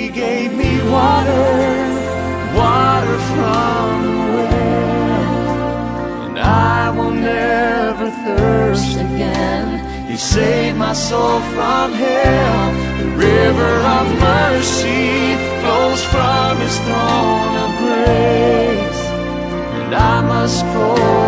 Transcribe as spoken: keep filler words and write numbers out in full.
gave me water, water from the well, and I will never thirst again. He saved my soul from hell. The river of mercy flows from his throne of grace, and I must go